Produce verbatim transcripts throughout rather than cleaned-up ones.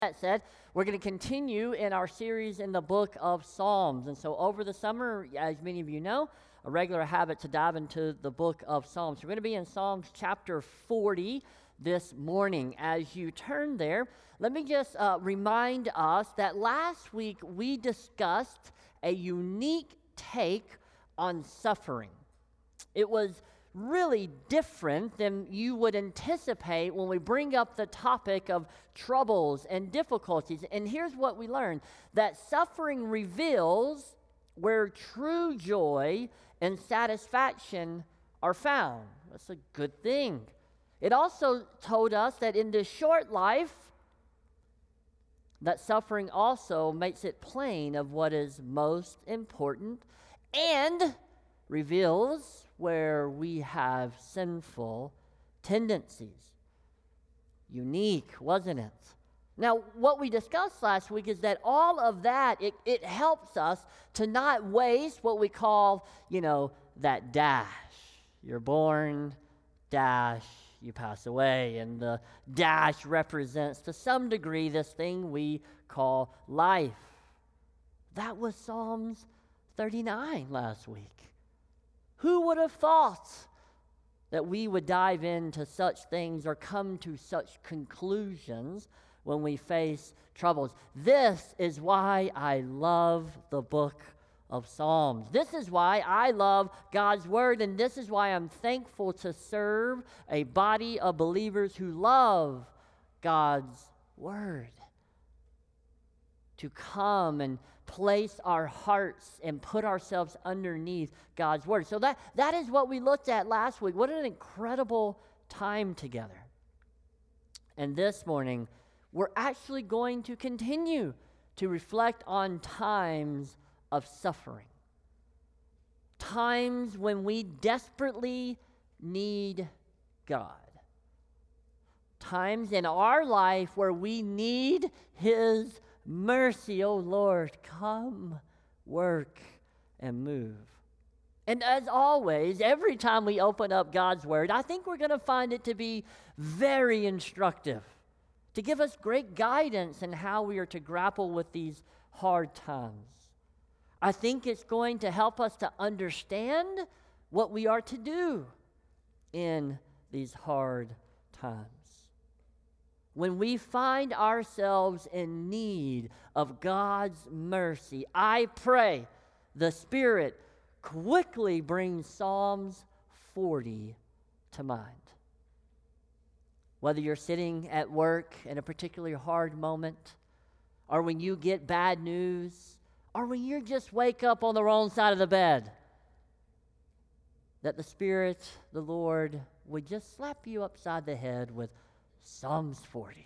That said, we're going to continue in our series in the book of Psalms. And so over the summer, as many of you know, a regular habit to dive into the book of Psalms. We're going to be in Psalms chapter forty this morning. As you turn there, let me just uh, remind us that last week we discussed a unique take on suffering. It was really different than you would anticipate when we bring up the topic of troubles and difficulties. And here's what we learned, that suffering reveals where true joy and satisfaction are found. That's a good thing. It also told us that in this short life, that suffering also makes it plain of what is most important and reveals where we have sinful tendencies. Unique, wasn't it? Now, what we discussed last week is that all of that, it, it helps us to not waste what we call, you know, that dash. You're born, dash, you pass away. And the dash represents, to some degree, this thing we call life. That was Psalms thirty-nine last week. Who would have thought that we would dive into such things or come to such conclusions when we face troubles? This is why I love the book of Psalms. This is why I love God's word, and this is why I'm thankful to serve a body of believers who love God's word. To come and place our hearts and put ourselves underneath God's word. So that, that is what we looked at last week. What an incredible time together. And this morning, we're actually going to continue to reflect on times of suffering. Times when we desperately need God. Times in our life where we need His mercy. Oh Lord, come, work, and move. And as always, every time we open up God's word, I think we're going to find it to be very instructive, to give us great guidance in how we are to grapple with these hard times. I think it's going to help us to understand what we are to do in these hard times. When we find ourselves in need of God's mercy, I pray the Spirit quickly brings Psalms forty to mind. Whether you're sitting at work in a particularly hard moment, or when you get bad news, or when you just wake up on the wrong side of the bed, that the Spirit, the Lord, would just slap you upside the head with Psalms forty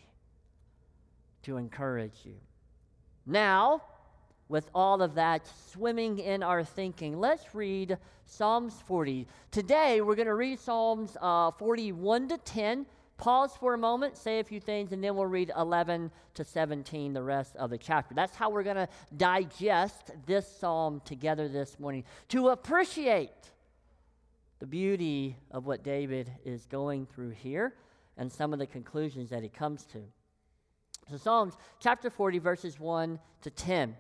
to encourage you. Now, with all of that swimming in our thinking, let's read Psalms forty. Today, we're going to read Psalms uh, forty-one to ten. Pause for a moment, say a few things, and then we'll read eleven to seventeen, the rest of the chapter. That's how we're going to digest this psalm together this morning, to appreciate the beauty of what David is going through here and some of the conclusions that he comes to. So Psalms chapter forty, verses one to ten.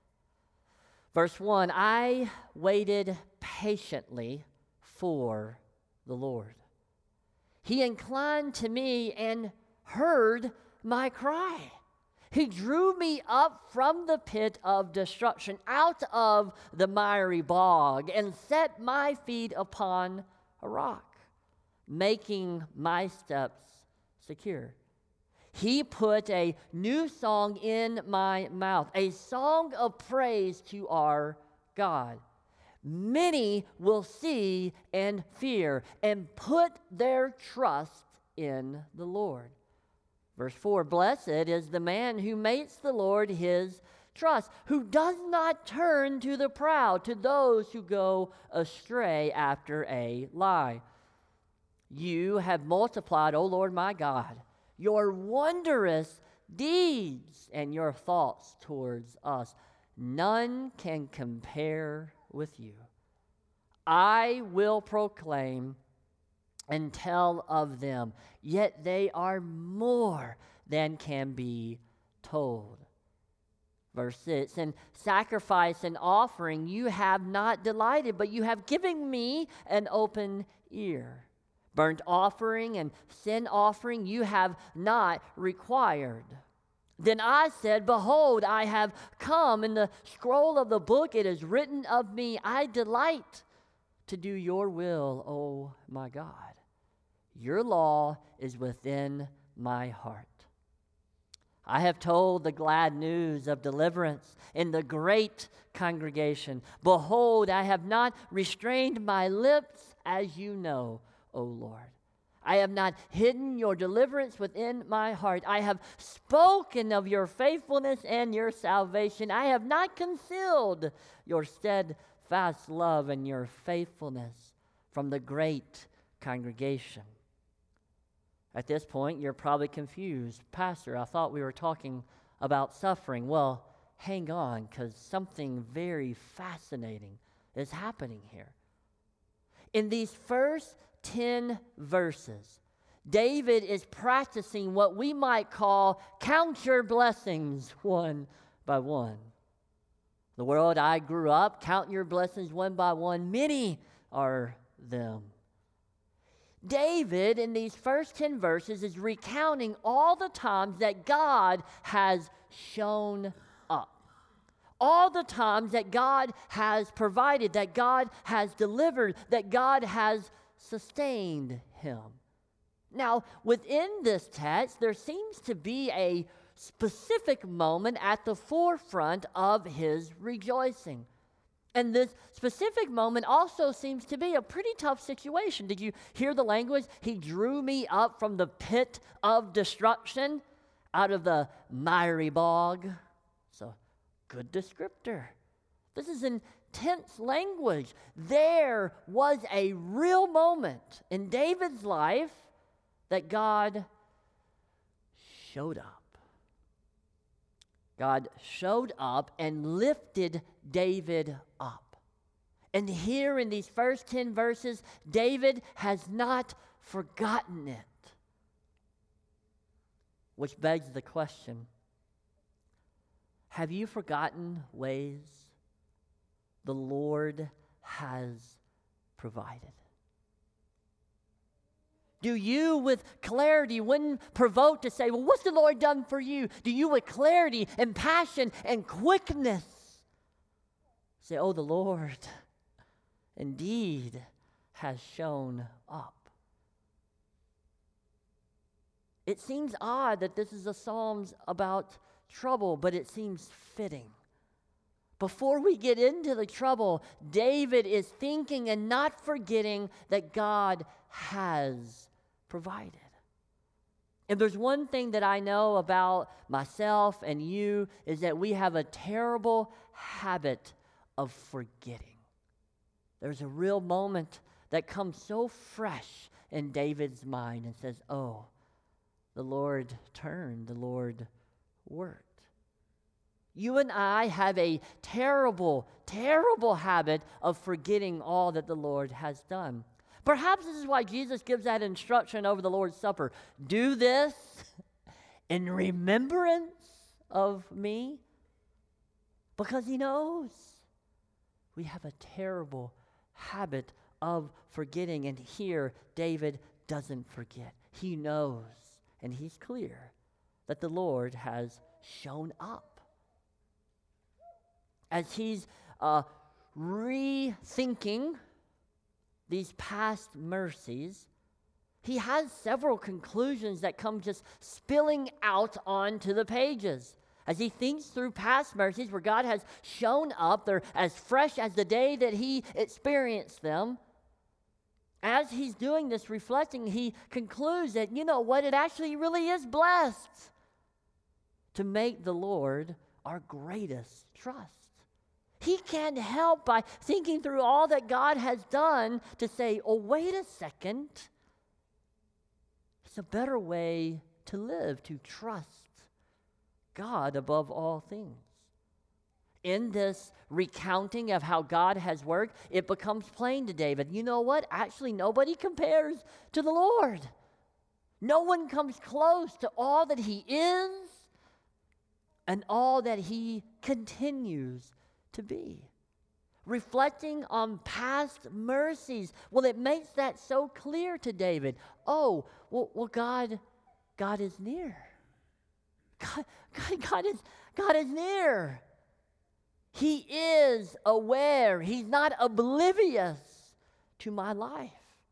Verse one, I waited patiently for the Lord. He inclined to me and heard my cry. He drew me up from the pit of destruction, out of the miry bog, and set my feet upon a rock, making my steps secure. He put a new song in my mouth, a song of praise to our God. Many will see and fear and put their trust in the Lord. Verse four, blessed is the man who makes the Lord his trust, who does not turn to the proud, to those who go astray after a lie. You have multiplied, O Lord my God, your wondrous deeds and your thoughts towards us. None can compare with you. I will proclaim and tell of them, yet they are more than can be told. Verse six, in sacrifice and offering you have not delighted, but you have given me an open ear. Burnt offering and sin offering you have not required. Then I said, behold, I have come. In the scroll of the book it is written of me, I delight to do your will, O my God. Your law is within my heart. I have told the glad news of deliverance in the great congregation. Behold, I have not restrained my lips, as you know, O Lord. I have not hidden your deliverance within my heart. I have spoken of your faithfulness and your salvation. I have not concealed your steadfast love and your faithfulness from the great congregation. At this point, you're probably confused. Pastor, I thought we were talking about suffering. Well, hang on, because something very fascinating is happening here. In these first ten verses, David is practicing what we might call count your blessings one by one. The world I grew up, count your blessings one by one. Many are them. David, in these first ten verses, is recounting all the times that God has shown up. All the times that God has provided, that God has delivered, that God has sustained him. Now, within this text, there seems to be a specific moment at the forefront of his rejoicing. And this specific moment also seems to be a pretty tough situation. Did you hear the language? He drew me up from the pit of destruction, out of the miry bog. So, good descriptor. This is intense language. There was a real moment in David's life that God showed up. God showed up and lifted David up. And here in these first ten verses, David has not forgotten it. Which begs the question, have you forgotten ways the Lord has provided? Do you, with clarity, when provoked to say, well, what's the Lord done for you? Do you, with clarity and passion and quickness, say, oh, the Lord indeed has shown up? It seems odd that this is a Psalms about trouble, but it seems fitting. Before we get into the trouble, David is thinking and not forgetting that God has provided. If there's one thing that I know about myself and you, is that we have a terrible habit of forgetting. There's a real moment that comes so fresh in David's mind and says, oh, the Lord turned, the Lord worked. You and I have a terrible, terrible habit of forgetting all that the Lord has done. Perhaps this is why Jesus gives that instruction over the Lord's Supper. Do this in remembrance of me. Because he knows we have a terrible habit of forgetting. And here, David doesn't forget. He knows, and he's clear, that the Lord has shown up. As he's uh, rethinking these past mercies, he has several conclusions that come just spilling out onto the pages. As he thinks through past mercies where God has shown up, they're as fresh as the day that he experienced them. As he's doing this reflecting, he concludes that, you know what, it actually really is blessed to make the Lord our greatest trust. He can't help by thinking through all that God has done to say, oh, wait a second. It's a better way to live, to trust God above all things. In this recounting of how God has worked, it becomes plain to David, you know what? Actually, nobody compares to the Lord. No one comes close to all that he is and all that he continues to be. Reflecting on past mercies. Well, it makes that so clear to David. Oh, well, well God, God is near. God, God, God is, God is near. He is aware. He's not oblivious to my life.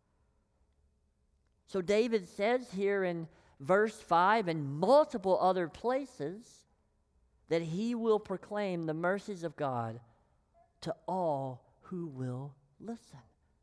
So David says here in verse five and multiple other places that he will proclaim the mercies of God to all who will listen.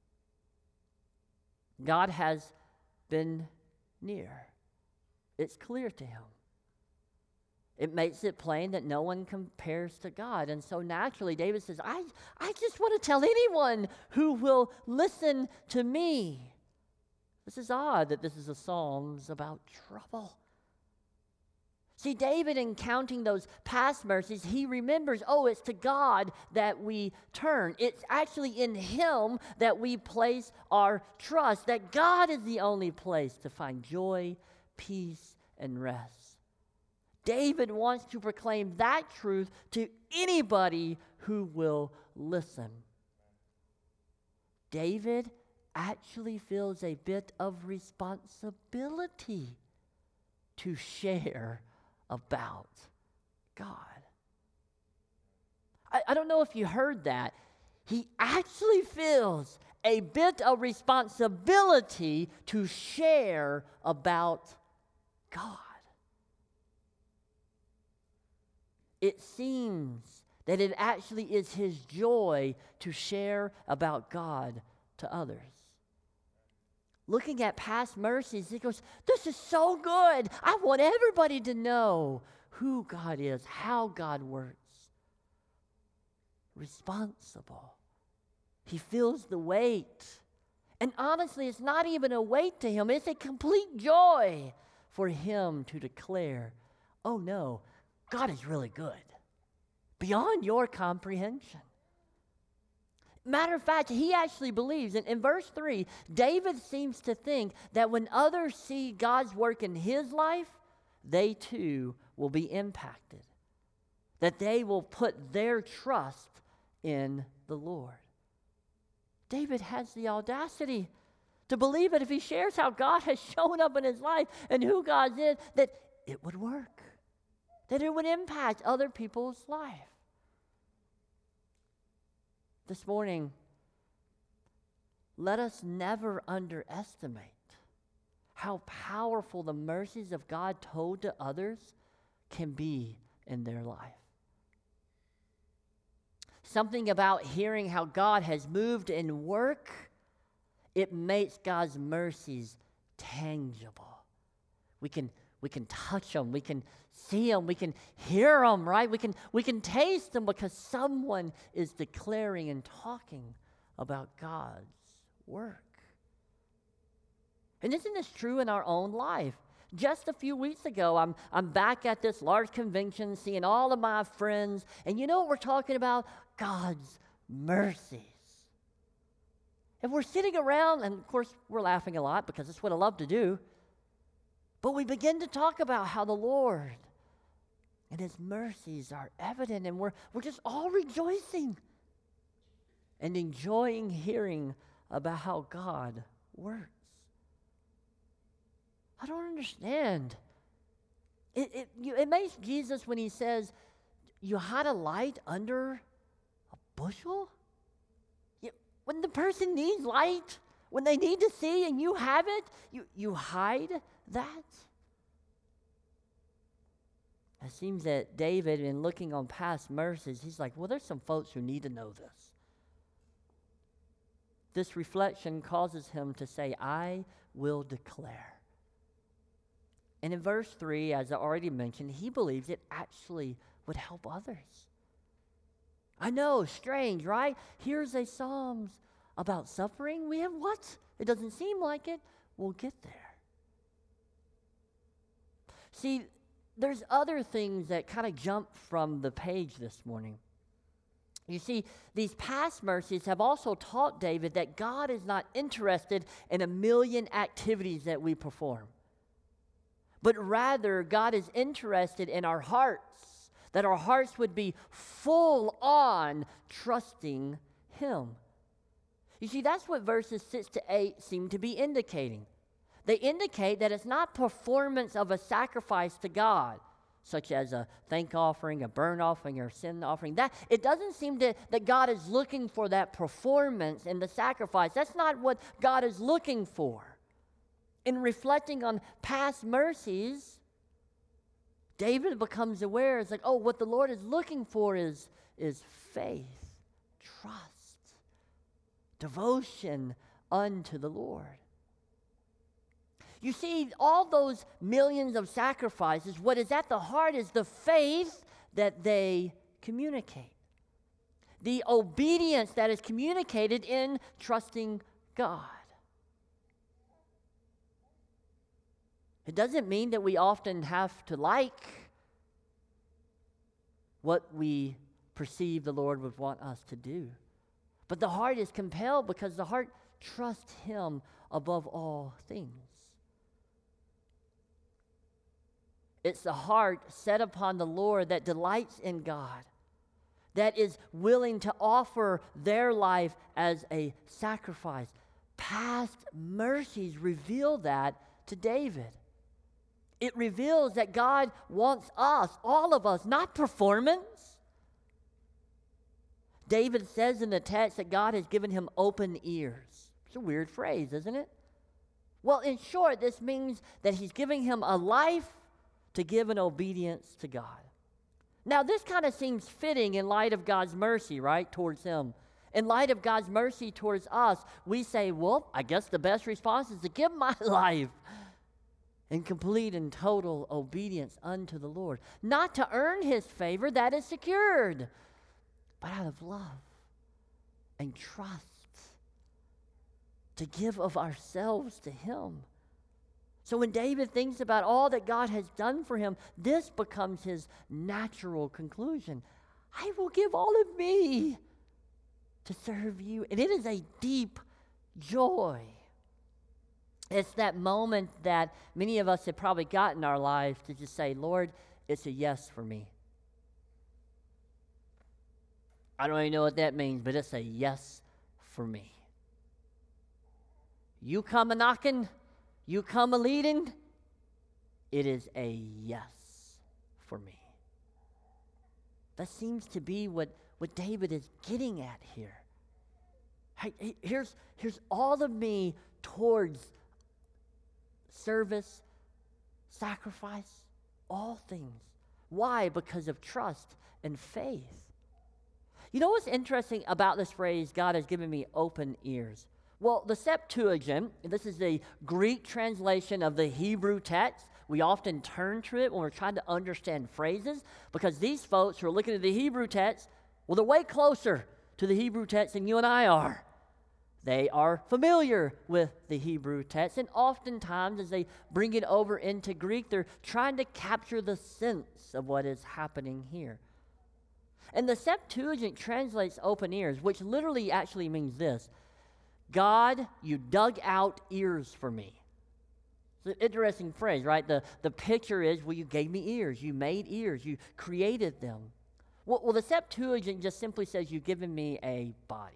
God has been near. It's clear to him. It makes it plain that no one compares to God. And so naturally, David says, I, I just want to tell anyone who will listen to me. This is odd that this is a Psalms about trouble. See, David, in counting those past mercies, he remembers, oh, it's to God that we turn. It's actually in him that we place our trust, that God is the only place to find joy, peace, and rest. David wants to proclaim that truth to anybody who will listen. David actually feels a bit of responsibility to share about God. I, I don't know if you heard that. He actually feels a bit of responsibility to share about God. It seems that it actually is his joy to share about God to others. Looking at past mercies, he goes, this is so good. I want everybody to know who God is, how God works. Responsible. He feels the weight. And honestly, it's not even a weight to him. It's a complete joy for him to declare, oh no, God is really good, beyond your comprehension. Matter of fact, he actually believes, in, in verse three, David seems to think that when others see God's work in his life, they too will be impacted, that they will put their trust in the Lord. David has the audacity to believe that if he shares how God has shown up in his life and who God is, that it would work, that it would impact other people's life. This morning, let us never underestimate how powerful the mercies of God told to others can be in their life. Something about hearing how God has moved in work, it makes God's mercies tangible. We can We can touch them. We can see them. We can hear them, right? We can, we can taste them because someone is declaring and talking about God's work. And isn't this true in our own life? Just a few weeks ago, I'm, I'm back at this large convention, seeing all of my friends, and you know what we're talking about? God's mercies. And we're sitting around, and of course, we're laughing a lot because it's what I love to do. But we begin to talk about how the Lord and his mercies are evident, and we're, we're just all rejoicing and enjoying hearing about how God works. I don't understand. It, it, you, it makes Jesus when he says, you hide a light under a bushel? You, when the person needs light, when they need to see and you have it, you, you hide that? It seems that David, in looking on past mercies, he's like, well, there's some folks who need to know this. This reflection causes him to say, I will declare. And in verse three, as I already mentioned, he believes it actually would help others. I know, strange, right? Here's a Psalms about suffering. We have what? It doesn't seem like it. We'll get there. See, there's other things that kind of jump from the page this morning. You see, these past mercies have also taught David that God is not interested in a million activities that we perform, but rather God is interested in our hearts, that our hearts would be full on trusting him. You see, that's what verses six to eight seem to be indicating. They indicate that it's not performance of a sacrifice to God, such as a thank offering, a burnt offering, or a sin offering. That it doesn't seem to, that God is looking for that performance in the sacrifice. That's not what God is looking for. In reflecting on past mercies, David becomes aware, it's like, oh, what the Lord is looking for is, is faith, trust, devotion unto the Lord. You see, all those millions of sacrifices, what is at the heart is the faith that they communicate. The obedience that is communicated in trusting God. It doesn't mean that we often have to like what we perceive the Lord would want us to do. But the heart is compelled because the heart trusts him above all things. It's the heart set upon the Lord that delights in God, that is willing to offer their life as a sacrifice. Past mercies reveal that to David. It reveals that God wants us, all of us, not performance. David says in the text that God has given him open ears. It's a weird phrase, isn't it? Well, in short, this means that he's giving him a life to give in obedience to God. Now, this kind of seems fitting in light of God's mercy, right, towards him. In light of God's mercy towards us, we say, well, I guess the best response is to give my life in complete and total obedience unto the Lord. Not to earn his favor, that is secured, but out of love and trust, to give of ourselves to him. So when David thinks about all that God has done for him, this becomes his natural conclusion. I will give all of me to serve you. And it is a deep joy. It's that moment that many of us have probably got in our lives to just say, Lord, it's a yes for me. I don't even know what that means, but it's a yes for me. You come a knocking, you come a leading, it is a yes for me. That seems to be what, what David is getting at here. Hey, here's, here's all of me towards service, sacrifice, all things. Why? Because of trust and faith. You know what's interesting about this phrase, God has given me open ears? Well, the Septuagint, this is the Greek translation of the Hebrew text. We often turn to it when we're trying to understand phrases because these folks who are looking at the Hebrew text, well, they're way closer to the Hebrew text than you and I are. They are familiar with the Hebrew text, and oftentimes as they bring it over into Greek, they're trying to capture the sense of what is happening here. And the Septuagint translates open ears, which literally actually means this: God, you dug out ears for me. It's an interesting phrase, right? The, the picture is, well, you gave me ears. You made ears. You created them. Well, well, the Septuagint just simply says, you've given me a body.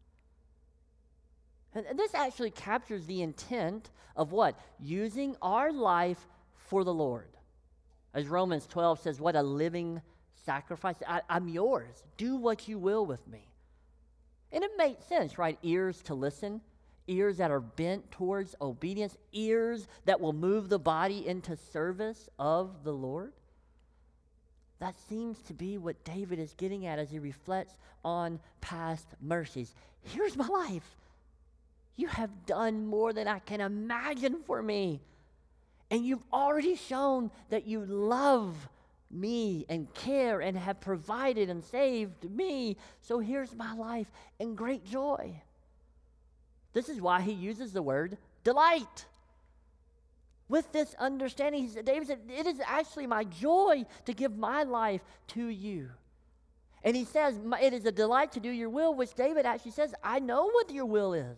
And, and this actually captures the intent of what? Using our life for the Lord. As Romans twelve says, what a living sacrifice. I, I'm yours. Do what you will with me. And it makes sense, right? Ears to listen, ears that are bent towards obedience, ears that will move the body into service of the Lord. That seems to be what David is getting at as he reflects on past mercies. Here's my life. You have done more than I can imagine for me. And you've already shown that you love me and care and have provided and saved me. So here's my life in great joy. This is why he uses the word delight. With this understanding, he said, David said, it is actually my joy to give my life to you. And he says, it is a delight to do your will, which David actually says, I know what your will is.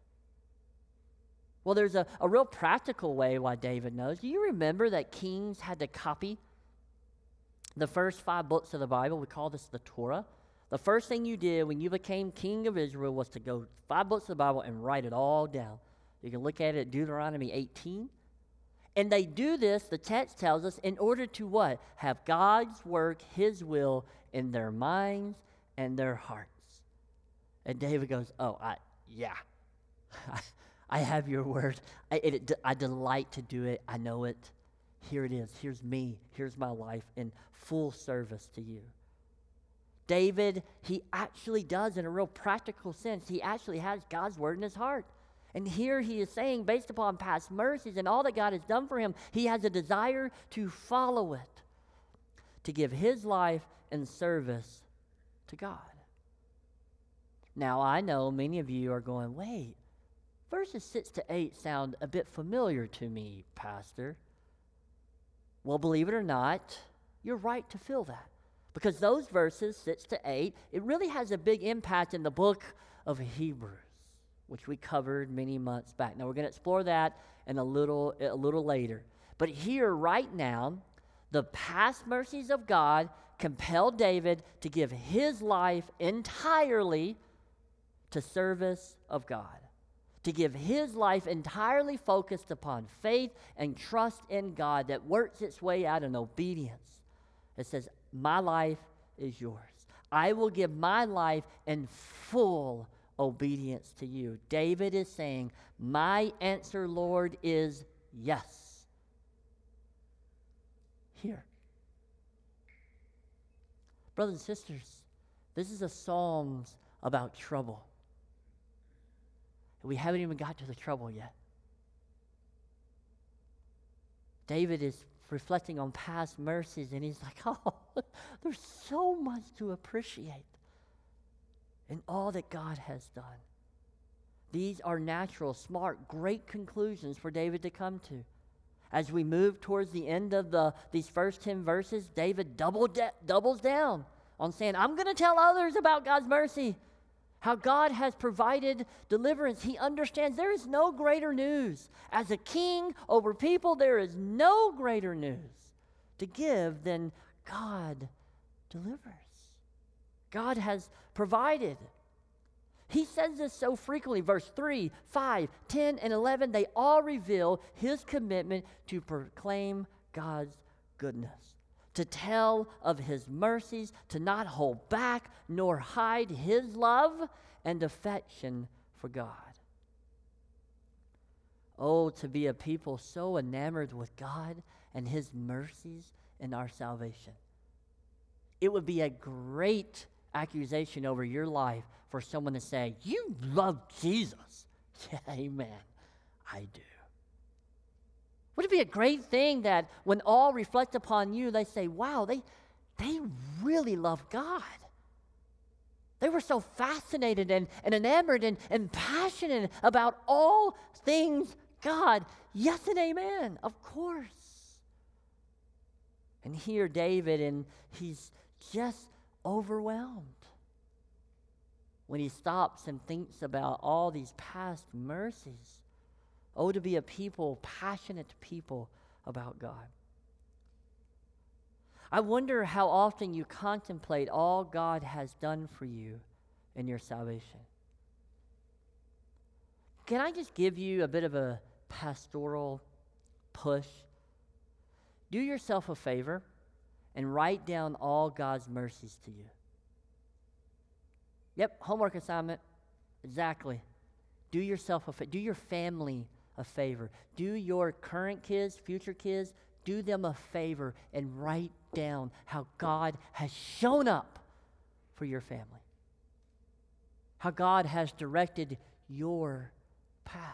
Well, there's a, a real practical way why David knows. Do you remember that kings had to copy the first five books of the Bible. We call this the Torah. The first thing you did when you became king of Israel was to go five books of the Bible and write it all down. You can look at it at Deuteronomy eighteen. And they do this, the text tells us, in order to what? Have God's work, his will, in their minds and their hearts. And David goes, oh, I, yeah, I have your word. I, it, I delight to do it. I know it. Here it is. Here's me. Here's my life in full service to you. David, he actually does, in a real practical sense, he actually has God's word in his heart. And here he is saying, based upon past mercies and all that God has done for him, he has a desire to follow it, to give his life in service to God. Now, I know many of you are going, wait, verses six to eight sound a bit familiar to me, Pastor. Well, believe it or not, you're right to feel that. Because those verses, six to eight, it really has a big impact in the book of Hebrews, which we covered many months back. Now, we're going to explore that in a little, a little later. But here, right now, the past mercies of God compelled David to give his life entirely to service of God, to give his life entirely focused upon faith and trust in God that works its way out in obedience. It says, my life is yours. I will give my life in full obedience to you. David is saying, my answer, Lord, is yes. Here. Brothers and sisters, this is a Psalms about trouble. We haven't even got to the trouble yet. David is reflecting on past mercies, and he's like, oh, there's so much to appreciate in all that God has done. These are natural, smart, great conclusions for David to come to. As we move towards the end of the these first ten verses, David double de- doubles down on saying, I'm going to tell others about God's mercy, how God has provided deliverance. He understands there is no greater news. As a king over people, there is no greater news to give than God delivers. God has provided. He says this so frequently. Verse three, five, ten, and eleven, they all reveal his commitment to proclaim God's goodness, to tell of his mercies, to not hold back nor hide his love and affection for God. Oh, to be a people so enamored with God and his mercies in our salvation. It would be a great accusation over your life for someone to say, you love Jesus. Yeah, amen. I do. Would it be a great thing that when all reflect upon you, they say, wow, they, they really love God. They were so fascinated and, and enamored and, and passionate about all things God. Yes and amen, of course. And here David, and he's just overwhelmed when he stops and thinks about all these past mercies. Oh, to be a people, passionate people about God. I wonder how often you contemplate all God has done for you in your salvation. Can I just give you a bit of a pastoral push? Do yourself a favor and write down all God's mercies to you. Yep, homework assignment. Exactly. Do yourself a favor. Do your family a favor. Do your current kids, future kids, do them a favor and write down how God has shown up for your family. How God has directed your path.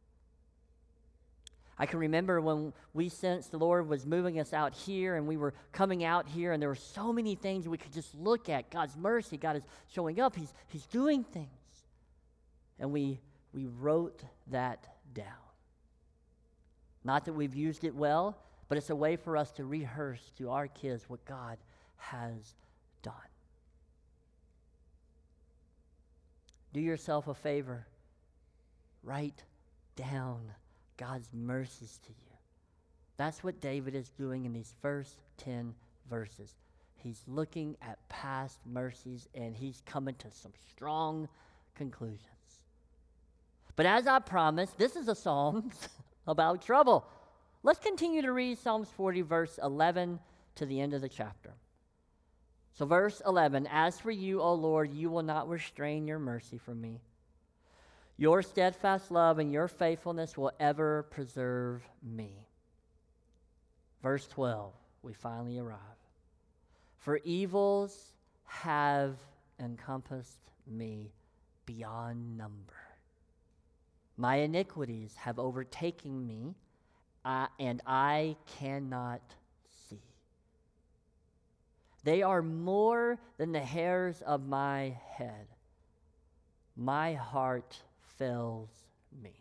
I can remember when we sensed the Lord was moving us out here and we were coming out here and there were so many things we could just look at. God's mercy, God is showing up. He's, he's doing things. And we, we wrote that down. Not that we've used it well, but it's a way for us to rehearse to our kids what God has done. Do yourself a favor. Write down God's mercies to you. That's what David is doing in these first ten verses. He's looking at past mercies, and he's coming to some strong conclusions. But as I promised, this is a psalm about trouble. Let's continue to read Psalms forty, verse eleven to the end of the chapter. So verse eleven, as for you, O Lord, you will not restrain your mercy from me. Your steadfast love and your faithfulness will ever preserve me. Verse twelve, we finally arrive. For evils have encompassed me beyond number. My iniquities have overtaken me, uh, and I cannot see. They are more than the hairs of my head. My heart fails me.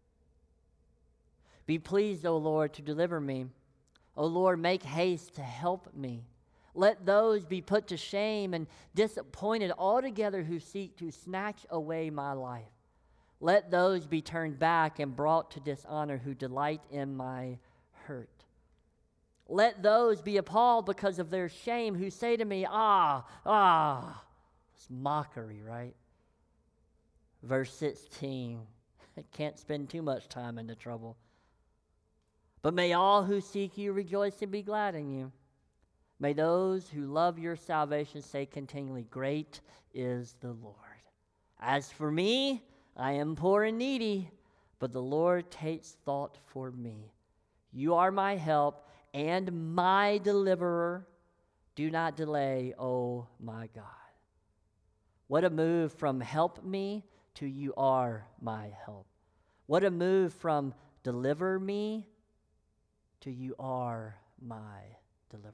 Be pleased, O Lord, to deliver me. O Lord, make haste to help me. Let those be put to shame and disappointed altogether who seek to snatch away my life. Let those be turned back and brought to dishonor who delight in my hurt. Let those be appalled because of their shame who say to me, ah, ah. It's mockery, right? Verse sixteen. I can't spend too much time in the trouble. But may all who seek you rejoice and be glad in you. May those who love your salvation say continually, great is the Lord. As for me, I am poor and needy, but the Lord takes thought for me. You are my help and my deliverer. Do not delay, oh my God. What a move from help me to you are my help. What a move from deliver me to you are my deliverer.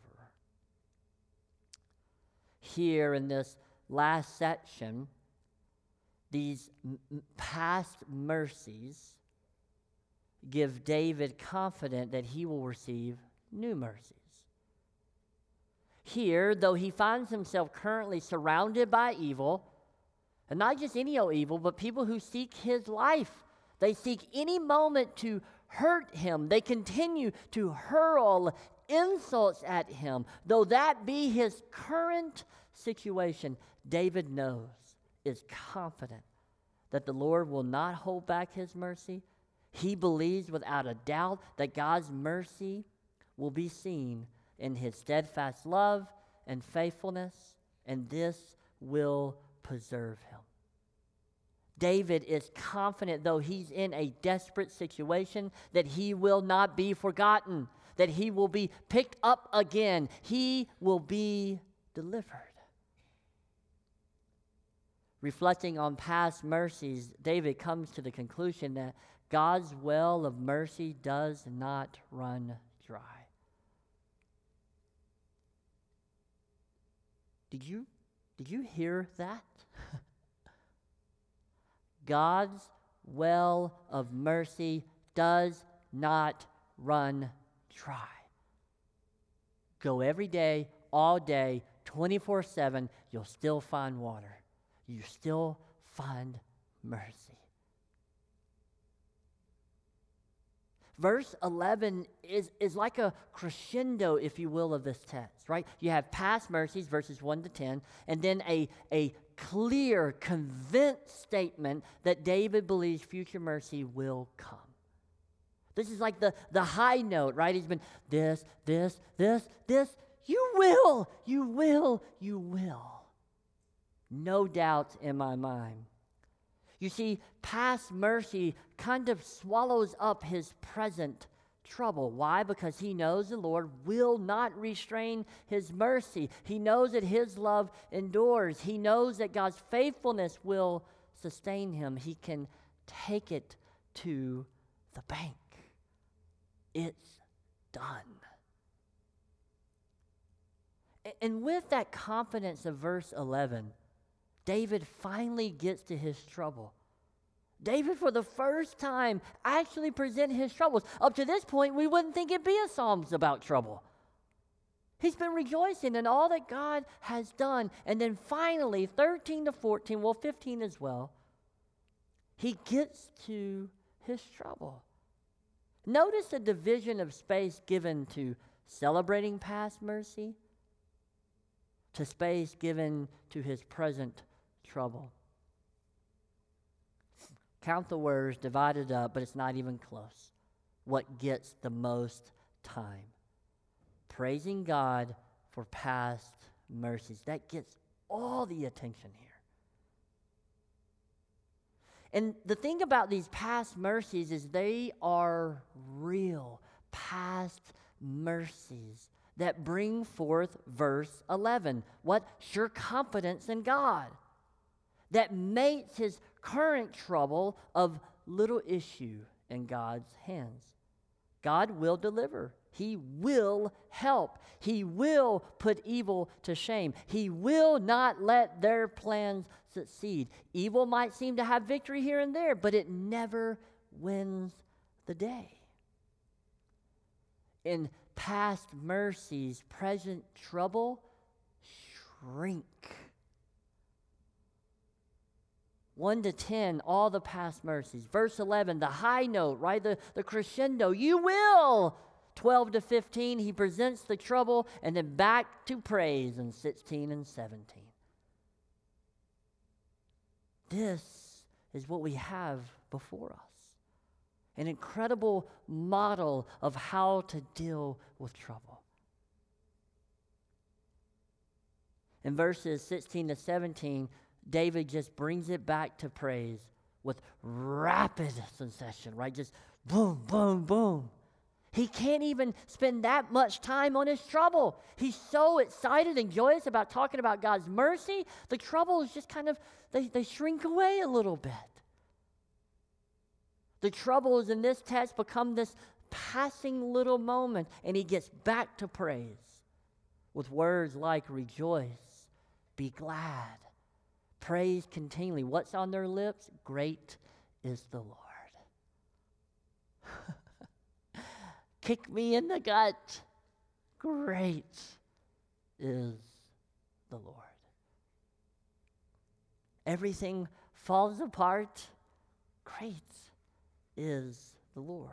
Here in this last section, these m- past mercies give David confidence that he will receive new mercies. Here, though he finds himself currently surrounded by evil, and not just any old evil, but people who seek his life. They seek any moment to hurt him. They continue to hurl insults at him. Though that be his current situation, David knows, is confident that the Lord will not hold back his mercy. He believes without a doubt that God's mercy will be seen in his steadfast love and faithfulness, and this will preserve him. David is confident, though he's in a desperate situation, that he will not be forgotten, that he will be picked up again. He will be delivered. Reflecting on past mercies, David comes to the conclusion that God's well of mercy does not run dry. Did you, did you hear that? God's well of mercy does not run dry. Go every day, all day, twenty-four seven, you'll still find water. You still find mercy. Verse eleven is, is like a crescendo, if you will, of this text, right? You have past mercies, verses one to ten, and then a, a clear, convinced statement that David believes future mercy will come. This is like the, the high note, right? He's been this, this, this, this. You will, you will, you will. No doubt in my mind. You see, past mercy kind of swallows up his present trouble. Why? Because he knows the Lord will not restrain his mercy. He knows that his love endures. He knows that God's faithfulness will sustain him. He can take it to the bank. It's done. And with that confidence of verse eleven, David finally gets to his trouble. David, for the first time, actually present his troubles. Up to this point, we wouldn't think it'd be a Psalms about trouble. He's been rejoicing in all that God has done. And then finally, thirteen to fourteen, well, fifteen as well, he gets to his trouble. Notice the division of space given to celebrating past mercy to space given to his present trouble. Count the words divided up, but it's not even close. What gets the most time? Praising God for past mercies. That gets all the attention here. And the thing about these past mercies is they are real past mercies that bring forth verse eleven. What? Sure confidence in God that makes his current trouble of little issue in God's hands. God will deliver. He will help. He will put evil to shame. He will not let their plans succeed. Evil might seem to have victory here and there, but it never wins the day. In past mercies, present trouble shrink. one to ten, all the past mercies. Verse eleven, the high note, right? The, the crescendo, you will. twelve to fifteen, he presents the trouble, and then back to praise in sixteen and seventeen. This is what we have before us. An incredible model of how to deal with trouble. In verses sixteen to seventeen, David just brings it back to praise with rapid succession, right? Just boom, boom, boom. He can't even spend that much time on his trouble. He's so excited and joyous about talking about God's mercy. The trouble is just kind of, they, they shrink away a little bit. The troubles in this text become this passing little moment, and he gets back to praise with words like rejoice, be glad, praise continually. What's on their lips? Great is the Lord. Kick me in the gut. Great is the Lord. Everything falls apart. Great is the Lord.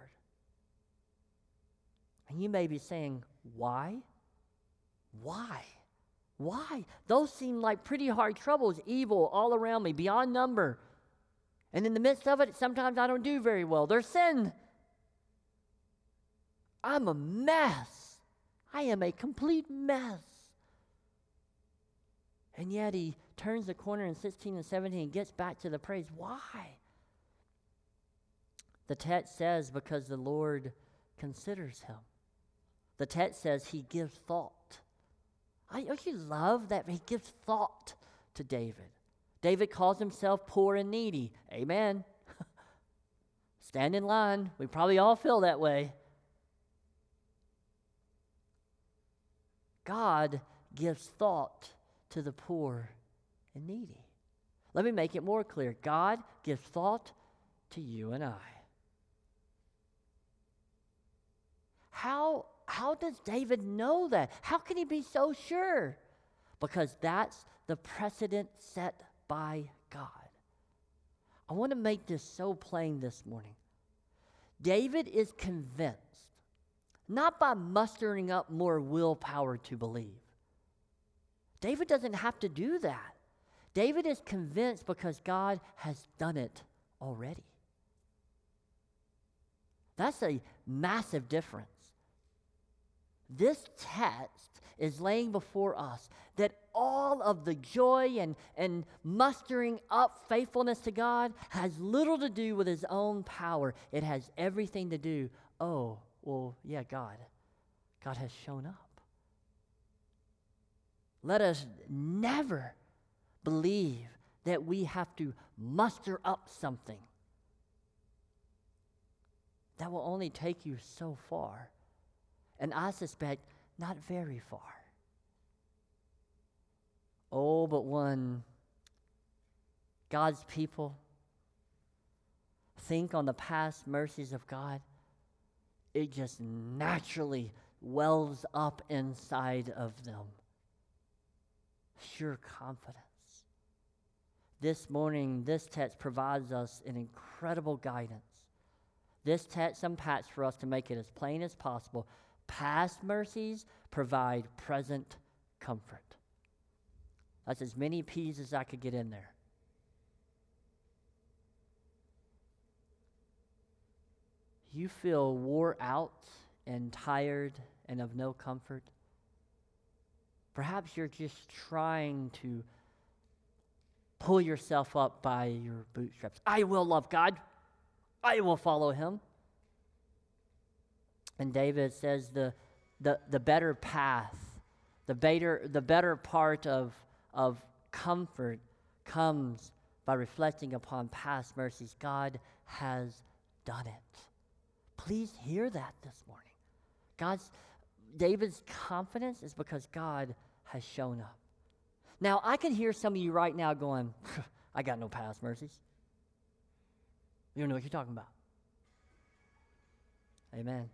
And you may be saying, why? Why? Why? Those seem like pretty hard troubles, evil all around me, beyond number. And in the midst of it, sometimes I don't do very well. There's sin. I'm a mess. I am a complete mess. And yet he turns the corner in sixteen and seventeen and gets back to the praise. Why? The text says, because the Lord considers him. The text says he gives thought. I actually love that he gives thought to David. David calls himself poor and needy. Amen. Stand in line. We probably all feel that way. God gives thought to the poor and needy. Let me make it more clear. God gives thought to you and I. How, how does David know that? How can he be so sure? Because that's the precedent set by God. I want to make this so plain this morning. David is convinced, not by mustering up more willpower to believe. David doesn't have to do that. David is convinced because God has done it already. That's a massive difference. This text is laying before us that all of the joy and, and mustering up faithfulness to God has little to do with his own power. It has everything to do, oh, well, yeah, God. God has shown up. Let us never believe that we have to muster up something. That will only take you so far. And I suspect not very far. Oh, but when God's people think on the past mercies of God, it just naturally wells up inside of them. Sure confidence. This morning, this text provides us an incredible guidance. This text unpacks for us to make it as plain as possible. Past mercies provide present comfort. That's as many P's as I could get in there. You feel wore out and tired and of no comfort. Perhaps you're just trying to pull yourself up by your bootstraps. I will love God. I will follow him. And David says the the, the better path, the better the better part of, of comfort comes by reflecting upon past mercies. God has done it. Please hear that this morning. God's David's confidence is because God has shown up. Now, I can hear some of you right now going, I got no past mercies. You don't know what you're talking about. Amen.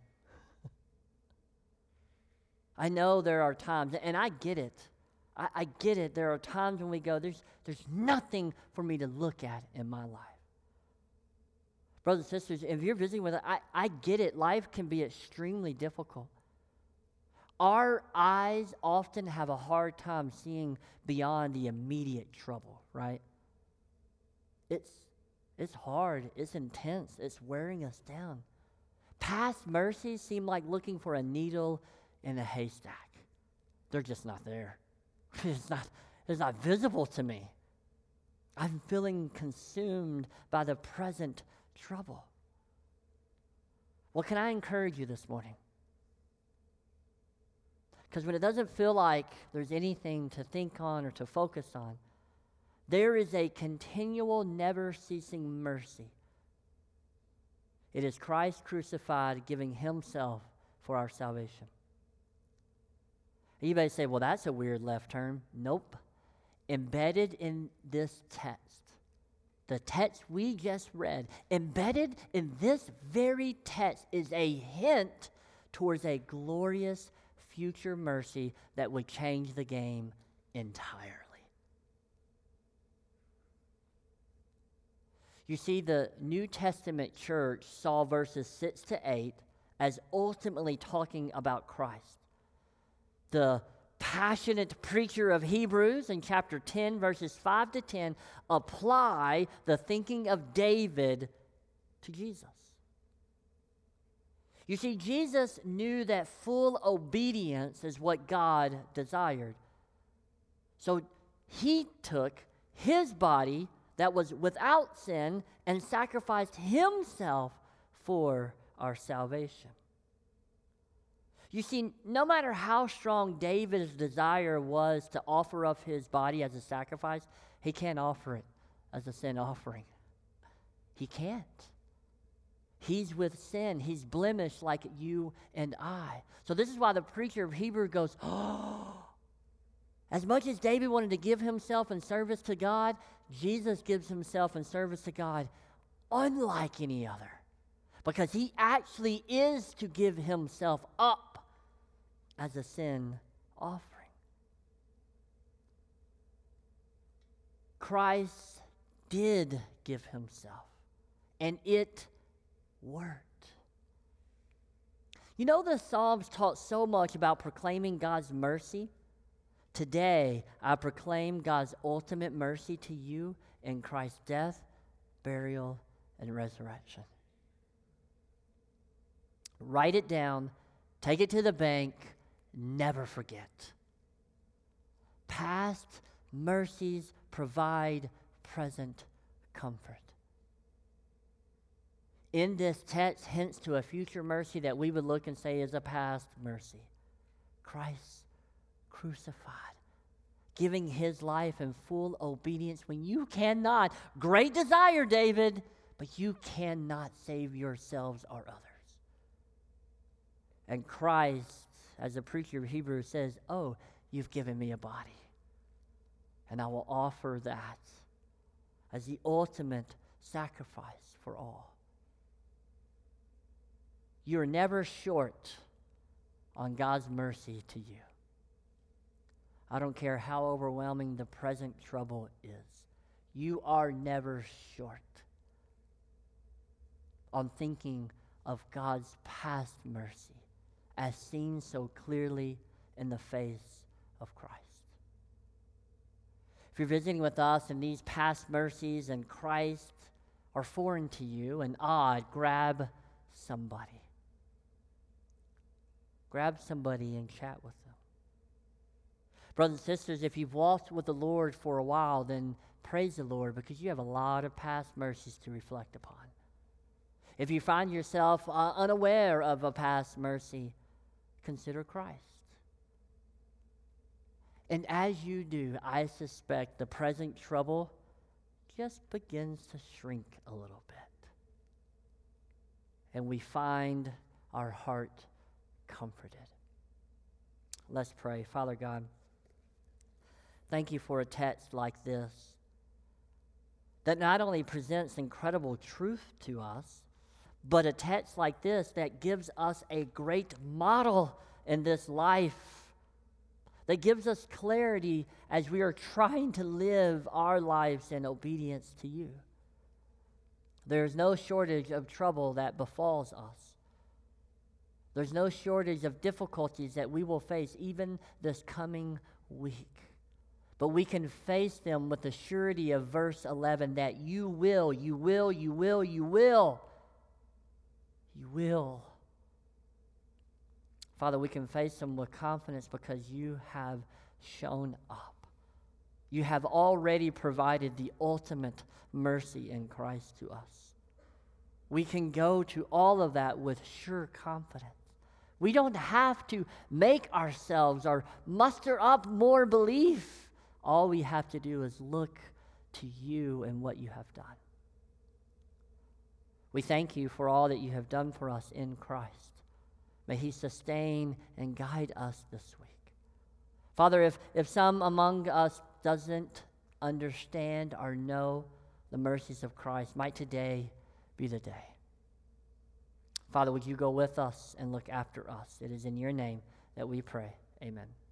I know there are times, and I get it. I, I get it. There are times when we go, there's, there's nothing for me to look at in my life. Brothers and sisters, if you're visiting with us, I, I get it. Life can be extremely difficult. Our eyes often have a hard time seeing beyond the immediate trouble, right? It's, it's hard. It's intense. It's wearing us down. Past mercies seem like looking for a needle in a haystack. They're just not there. It's not, it's not visible to me. I'm feeling consumed by the present trouble. Well, can I encourage you this morning? Because when it doesn't feel like there's anything to think on or to focus on, there is a continual, never-ceasing mercy. It is Christ crucified, giving himself for our salvation. You may say, well, that's a weird left turn. Nope. Embedded in this text, the text we just read, embedded in this very text is a hint towards a glorious future mercy that would change the game entirely. You see, the New Testament church saw verses six to eight as ultimately talking about Christ. The passionate preacher of Hebrews in chapter ten, verses five to ten, apply the thinking of David to Jesus. You see, Jesus knew that full obedience is what God desired. So he took his body that was without sin and sacrificed himself for our salvation. You see, no matter how strong David's desire was to offer up his body as a sacrifice, he can't offer it as a sin offering. He can't. He's with sin. He's blemished like you and I. So this is why the preacher of Hebrews goes, oh, as much as David wanted to give himself in service to God, Jesus gives himself in service to God unlike any other. Because he actually is to give himself up as a sin offering. Christ did give himself, and it worked. You know, the Psalms taught so much about proclaiming God's mercy. Today, I proclaim God's ultimate mercy to you in Christ's death, burial, and resurrection. Write it down, take it to the bank, never forget. Past mercies provide present comfort. In this text hints to a future mercy that we would look and say is a past mercy. Christ crucified, giving his life in full obedience when you cannot. Great desire, David, but you cannot save yourselves or others. And Christ, as the preacher of Hebrews says, oh, you've given me a body, and I will offer that as the ultimate sacrifice for all. You're never short on God's mercy to you. I don't care how overwhelming the present trouble is. You are never short on thinking of God's past mercy as seen so clearly in the face of Christ. If you're visiting with us and these past mercies and Christ are foreign to you and odd, grab somebody. Grab somebody and chat with them. Brothers and sisters, if you've walked with the Lord for a while, then praise the Lord, because you have a lot of past mercies to reflect upon. If you find yourself uh, unaware of a past mercy, consider Christ. And as you do, I suspect the present trouble just begins to shrink a little bit. And we find our heart comforted. Let's pray. Father God, thank you for a text like this that not only presents incredible truth to us, but a text like this that gives us a great model in this life, that gives us clarity as we are trying to live our lives in obedience to you. There is no shortage of trouble that befalls us. There's no shortage of difficulties that we will face even this coming week. But we can face them with the surety of verse eleven that you will, you will, you will, you will. You will. Father, we can face them with confidence because you have shown up. You have already provided the ultimate mercy in Christ to us. We can go to all of that with sure confidence. We don't have to make ourselves or muster up more belief. All we have to do is look to you and what you have done. We thank you for all that you have done for us in Christ. May he sustain and guide us this week. Father, if, if some among us doesn't understand or know the mercies of Christ, might today be the day. Father, would you go with us and look after us? It is in your name that we pray. Amen.